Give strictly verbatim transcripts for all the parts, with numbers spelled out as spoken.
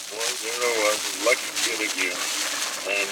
Boy, there I was, a lucky kid again. And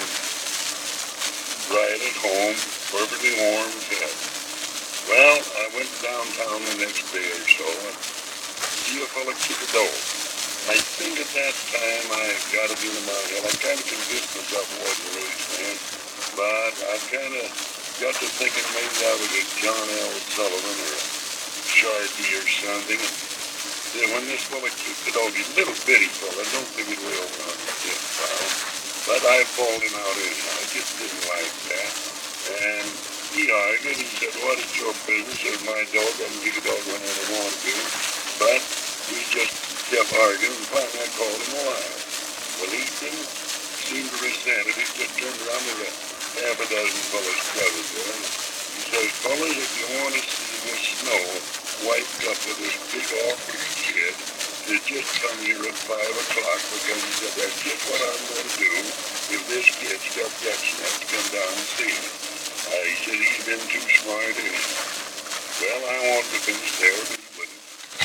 right at home, perfectly warm as hell. Well, I went downtown the next day or so and see a fella kick a dog. I think at that time I had got it in my head. I kind of convinced myself I wasn't a race man, but I kind of got to thinking maybe I was a John L. Sullivan or a Sharkey or something. And then when this fella kicked the dog, he's a little bitty fella, I don't think he'd weigh over one hundred fifty pounds, but I bawled him out anyhow. I just didn't like that. And he argued. He said, what is your business? It's my dog. I can kick a dog whenever I want to. But we just kept arguing, and finally I called him a liar. Well, he didn't seem to resent it. He just turned around with a half a dozen fellas gathered there. And he says, fellas, if you want to see the snow wiped up with this big awkward kid, you just come here at five o'clock because he said, that's just what I'm going to do if this kid's got guts enough to come down and see me. Uh, he said he's been too smart anyhow. Well, I wanted to finish there, but he wouldn't.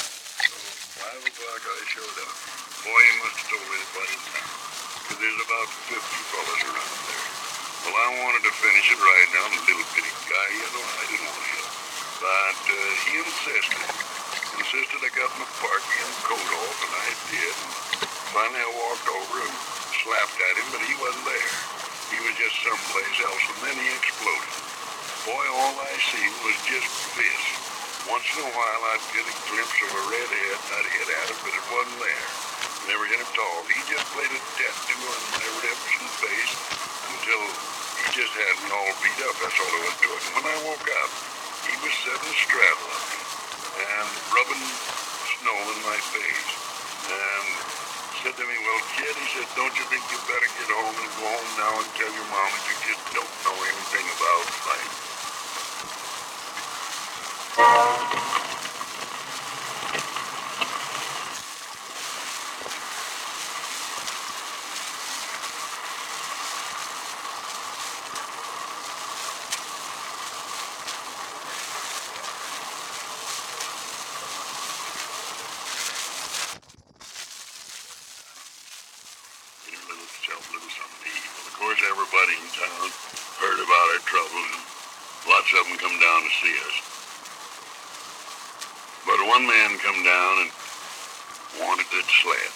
Five o'clock I showed up. Boy, he must have told everybody in town, because there's about fifty fellas around there. Well, I wanted to finish it right now. I'm a little bitty guy, you know, I didn't want to help. But uh, he insisted. Insisted I got my parky and coat off, and I did. And finally I walked over and slapped at him, but he wasn't there. He was just someplace else, and then he exploded. Boy, all I seen was just fists. Once in a while I'd get a glimpse of a red head, and I'd hit at it, but it wasn't there. Never hit him at all. He just played a death to on my ribs and face until he just had me all beat up. That's all there was to it. And when I woke up, he was sitting straddle on me and rubbing snow in my face. And said to me, well, kid, he said, don't you think you better get home and go home now and tell your mom that you just don't know anything about life? Little something to eat. Well, of course, everybody in town heard about our troubles, and lots of them come down to see us. But one man come down and wanted that sled.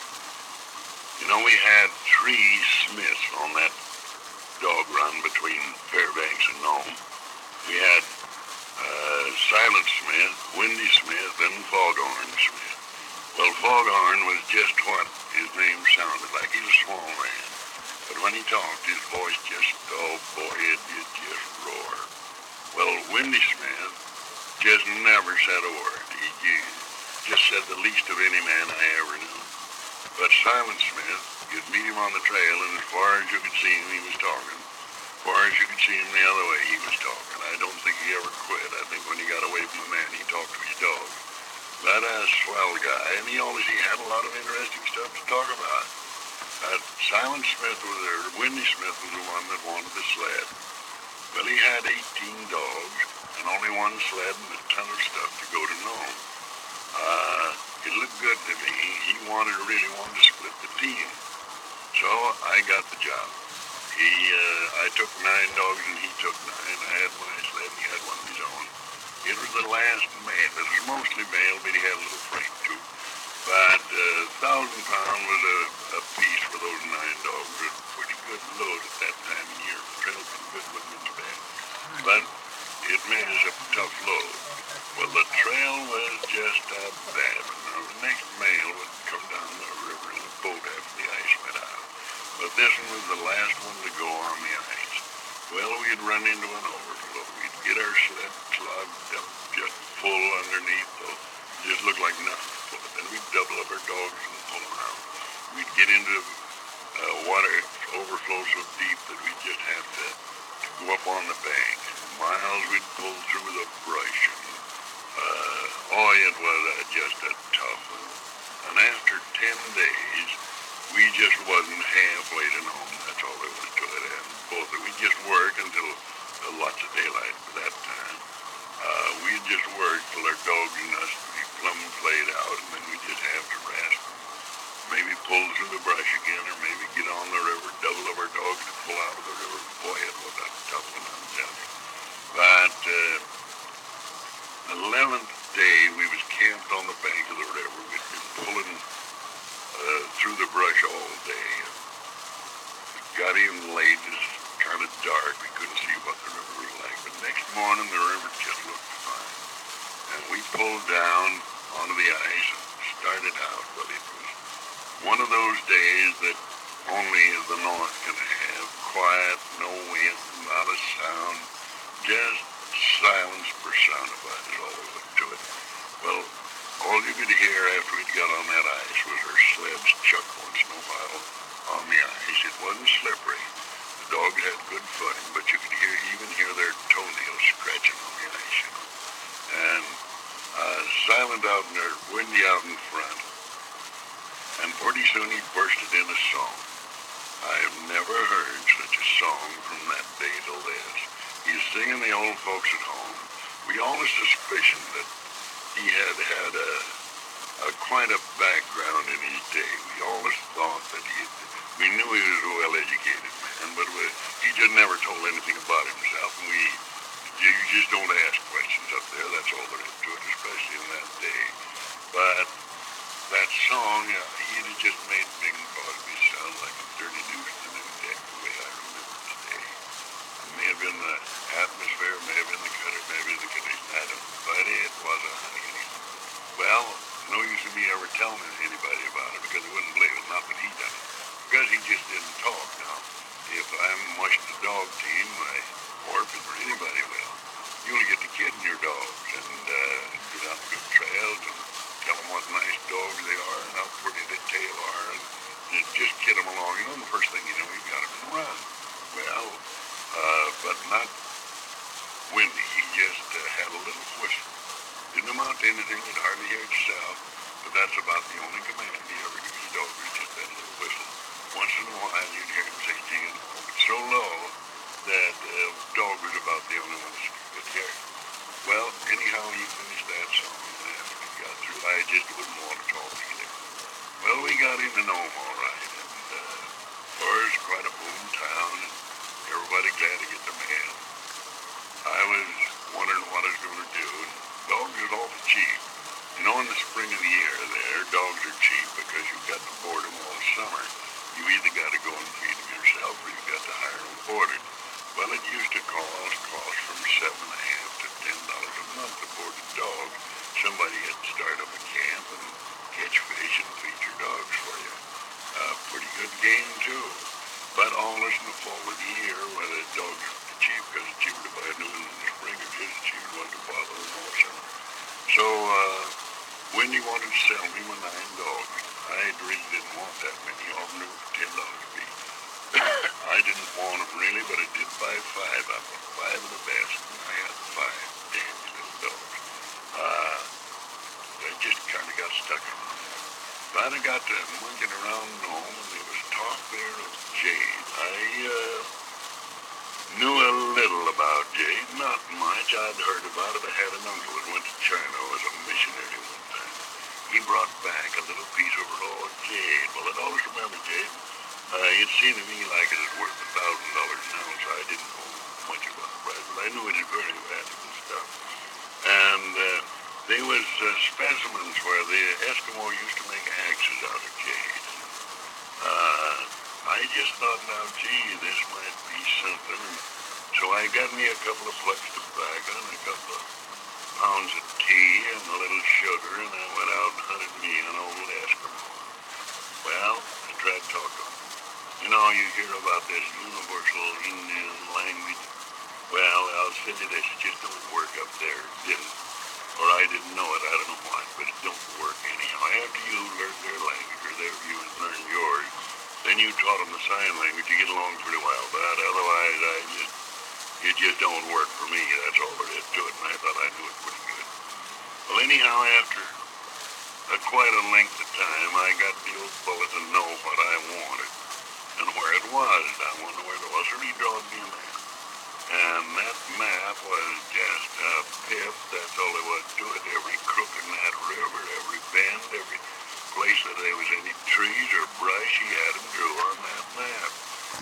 You know, we had three Smiths on that dog run between Fairbanks and Nome. We had uh, Silent Smith, Windy Smith, and Foghorn Smith. Well, Foghorn was just what his name sounded like. He was a small man. But when he talked, his voice just, oh boy, it, it just roared. Well, Windy Smith just never said a word. He, he just said the least of any man I ever knew. But Silent Smith, you'd meet him on the trail, and as far as you could see him, he was talking. As far as you could see him the other way, he was talking. I don't think he ever quit. I think when he got away from the man, he talked to his dog. But a swell guy, and he always he had a lot of interesting stuff to talk about. Uh, Silent Smith was there. Windy Smith was the one that wanted the sled. Well, he had eighteen dogs and only one sled and a ton of stuff to go to Nome. Uh, it looked good to me. He wanted, really wanted to split the team. So I got the job. He, uh, I took nine dogs and he took nine. I had my sled and he had one of his own. It was the last male. It was mostly male, but he had a little freight too. But a uh, thousand pound was a, a piece for those nine dogs. It was a pretty good load at that time of year. The trail was good, wasn't it bad? But it made us a tough load. Well, the trail was just a bad one. Now, the next mail would come down the river in a boat after the ice went out. But this one was the last one to go on the ice. Well, we'd run into an overflow. We'd get our sled clogged up, just full underneath, though. It just looked like nothing. Then we'd double up our dogs and pull them out. We'd get into uh, water overflow so deep that we'd just have to, to go up on the bank. Miles we'd pull through the brush. And, uh, oh, it was uh, just a tough one. And after ten days, we just wasn't halfway to Nome. That's all there was to it. And both of we just worked until uh, lots of daylight for that time. Uh, we'd just work till our dogs and us plumb played out, and then we just have to rest. maybe pull through the brush again, or maybe get on the river, double of our dogs to pull out of the river. Boy, it was a tough one, I'm telling you. But uh, eleventh day, we was camped on the bank of the river. We'd been pulling uh, through the brush all day. It got in late. It was kind of dark. We couldn't see what the river was like. But next morning, the river just looked fine. And we pulled down onto the ice and started out. But it was one of those days that only the North can have. Quiet, no wind, not a sound, just silence personified is all there was to it. Well, all you could hear after we'd got on that ice was our sleds chuck once in a while on the ice. It wasn't slippery. The dogs had good footing, but you could hear even hear their toenails scratching on the ice, you know. And uh, silent out in there, windy out in front. And pretty soon he bursted in a song. I have never heard such a song from that day till this. He's singing the old folks at home. We always suspicioned that he had had a, a quite a background in his day. We always thought that he had, we knew he was a well-educated man, but we, he just never told anything about himself. And we, you just don't ask questions up there. That's all there is to it, especially in that day. But that song, uh, he'd have just made Bing Crosby sound like a dirty deuce to new deck, the way I remember today. It may have been the atmosphere, may have been the cutter, maybe the condition, I don't know. But it was a honey anyhow. Well, no use of me ever telling anybody about it because they wouldn't believe it, not that he done it. Because he just didn't talk. Now, if I'm mushing the dog team, my orphan or anybody will, you only get to kidding your dogs and uh, get on good trails and tell them what nice dogs they are and how pretty they tail are, and, and just kid them along. You know, the first thing you know, you've got them in a run. Well, uh, but not windy. He just uh, had a little whistle. Didn't amount to anything. You'd hardly hear it shout, but that's about the only command he ever gave his dog, was just that little whistle. Once in a while, you'd hear him say, "Gee," but so low that the uh, dog was about the only one that could hear. Well, anyhow, he finished that song. Got through. I just wouldn't want to talk either. Well, we got into Nome all right, and uh, Forrest quite a boom town, and everybody glad to get their man. I was wondering what I was going to do, and dogs are awful cheap. You know, in the spring of the year there, dogs are cheap because you've got to board them all summer. You either got to go and feed them yourself, or you got to hire them boarded. Well, it used to cost, cost from seven and a half to ten dollars a month to board a dog. Somebody had to start up a camp and catch fish and feed your dogs for you. Uh, pretty good game, too. But always in the fall of the year, when the dogs are cheap, because it's cheaper to buy a new one in the spring, it's just cheaper one to bother them all summer. So, uh, Wendy wanted to sell me my nine dogs. I really didn't want that many. All of them for ten dollars a piece. I didn't want them really, but I did buy five of them. Five of the best, and I had five dandy little dogs. Uh, I just kind of got stuck on that. But I got to monkeying around Nome, and there was talk there of Jade. I uh, knew a little about Jade, not much. I'd heard about it. I had an uncle that went to China as a missionary one time. He brought back a little piece of raw jade. Well, I'd always remember Jade. Uh, it seemed to me like it was worth a thousand dollars an ounce. I didn't know much about the price, but I knew it was very valuable stuff. And uh, there was uh, specimens where the Eskimo used to make axes out of jade. Uh, I just thought, now, gee, this might be something. So I got me a couple of plucks of tobacco and a couple of pounds of tea and a little sugar, and I went out and hunted me an old Eskimo. Well, I tried to talk to him. You know, you hear about this universal Indian language. Well, I'll tell you this, it just don't work up there. It didn't. Or I didn't know it, I don't know why, but it don't work anyhow. After you learn their language, or their view and learn yours, then you taught them the sign language, you get along pretty well. But otherwise, I just, it just don't work for me. That's all there is to it, and I thought I knew it pretty good. Well, anyhow, after a quite a length of time, I got the old fella to know what I wanted and where it was. I wonder where it was, or he drawed me a map. And that map was just a pip, that's all there was to it. Every crook in that river, every bend, every place that there was any trees,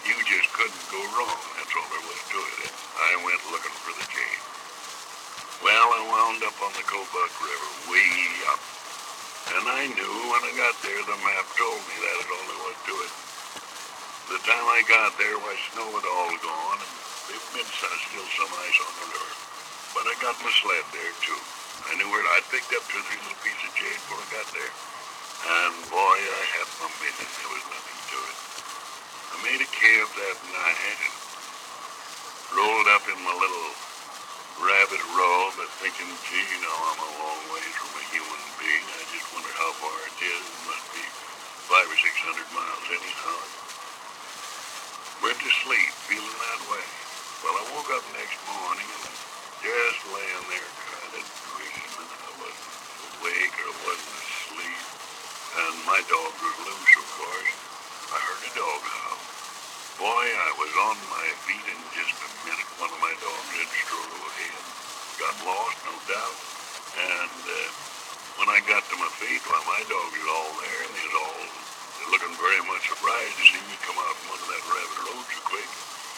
You just couldn't go wrong. That's all there was to it. I went looking for the cave. Well, I wound up on the Kobuk River, way up. And I knew when I got there, the map told me that it only was to it. The time I got there, why, snow had all gone, and there'd been still some ice on the river. But I got my sled there, too. I knew where I picked up two or three little pieces of jade before I got there. And boy, I had my million. There was nothing to it. I made a cave that night and rolled up in my little rabbit robe, but thinking, gee, you know, I'm a long ways from a human being. I just wonder how far it is. It must be five or six hundred miles anyhow. Went to sleep feeling that way. Well, I woke up next morning and just laying there kind of dreaming. I wasn't awake or I wasn't asleep. And my dog was loose, of course. I heard a dog howl. Boy, I was on my feet in just a minute. One of my dogs had strode away and got lost, no doubt. And uh, when I got to my feet, well, my dog was all there, and he was all looking very much surprised to see me come out from under that rabbit road so quick.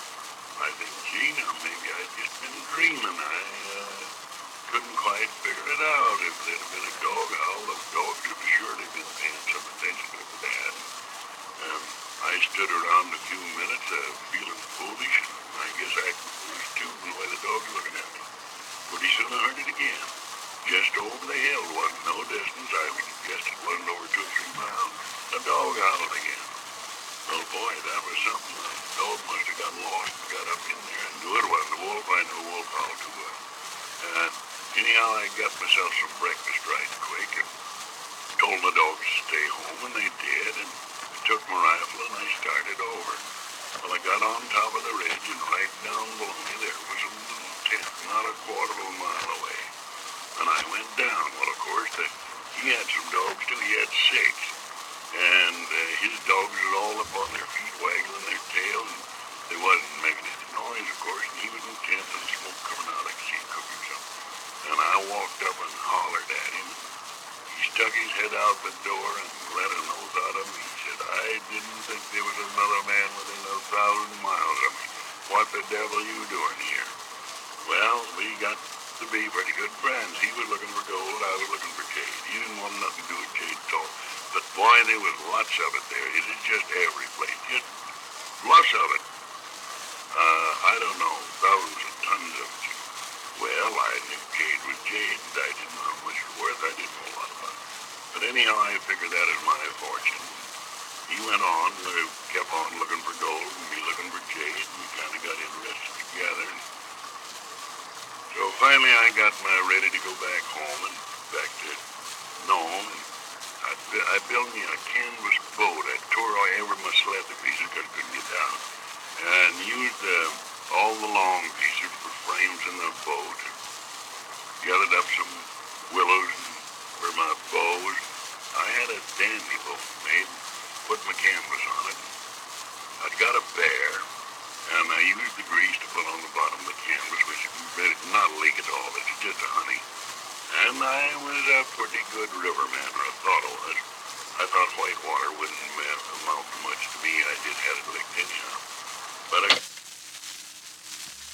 I think, gee, now maybe I'd just been dreaming. I uh, couldn't quite figure it out. If there'd have been a dog howl, those dogs would have surely been paying some attention to that. And I stood around a few minutes, uh, feeling foolish, and I guess acting foolish too, the way the dog was looking at me. Pretty soon I heard it again. Just over the hill, wasn't no distance. I guessed it wasn't over two or three miles. A dog howled again. Oh boy, that was something. The dog must have got lost and got up in there. I knew it wasn't a wolf. I knew a wolf howled too well. And anyhow, I got myself some breakfast right quick and told the dogs to stay home, and they did. And I took my rifle and I started over. Well, I got on top of the ridge, and right down below me there was a little tent, not a quarter of a mile away. And I went down. Well, of course, the, he had some dogs too. He had six. And uh, his dogs were all up on their feet, waggling their tails, and they wasn't making any noise, of course, and he was in the tent and the smoke coming out like sea cooking something. And I walked up and hollered at him. He stuck his head out the door and let a nose out of me. He said, I didn't think there was another man within a thousand miles of me. What the devil are you doing here? Well, we got to be pretty good friends. He was looking for gold, I was looking for jade. He didn't want nothing to do with jade at all. But boy, there was lots of it there. It is just every place. Just lots of it. Uh, I don't know, thousands of tons of it. Well, I knew jade was jade, and I didn't know how much it was worth. I didn't know a lot about it. But anyhow, I figured that as my fortune. He went on, uh, kept on looking for gold, and me looking for jade, and we kind of got interested together. And so finally, I got my ready to go back home and back to Nome. And I, I built me a canvas boat. I tore every my sled to pieces because I couldn't get down. And used uh, all the long pieces for frames in the boat. Gathered up some willows for my bows. I had a dandy boat made, put my canvas on it. I'd got a bear, and I used the grease to put on the bottom of the canvas, which made it not leak at all. It's just a honey. And I was a pretty good riverman, or I thought I was. I thought white water wouldn't amount to much to me. I just had it licked anyhow. But I